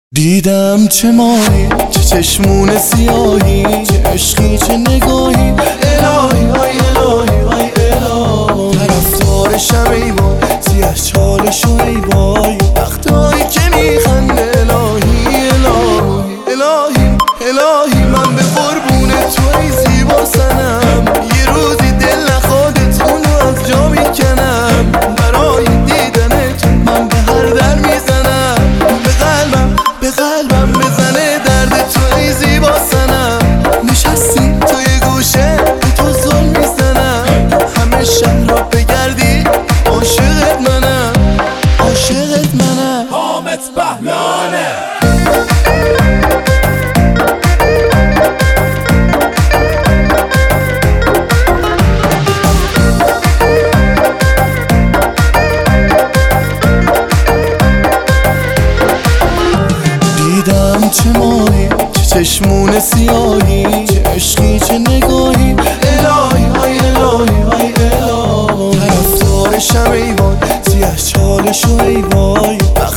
دیدم چه ماهی، چه چشمون سیاهی، چه عشقی چه نگاهی. الهی های الهی های الهی، طرفدارشم ای وای، سیاه چالشو ای وای، وقتایی که میخنده. الهی الهی الهی الهی، من به قربون تو ای زیبا سنم، یه روزی دل نخوادت اونو از جا میکنم. برای دیدنت من به هر در میزنم، به قلبم بزنه درد تو ای زیبا سنم. نشستی توی گوشه به تو زل میزنم، همه شهر را بگردی عاشقت منم، عاشقت منم. حامد بهلانه دیدم چه ماهی، چه چشمون سیاهی، چه عشقی چه نگاهی. الهی های الهی های الهی، طرفدارشم ای وای، سیاه چالشو ای وای،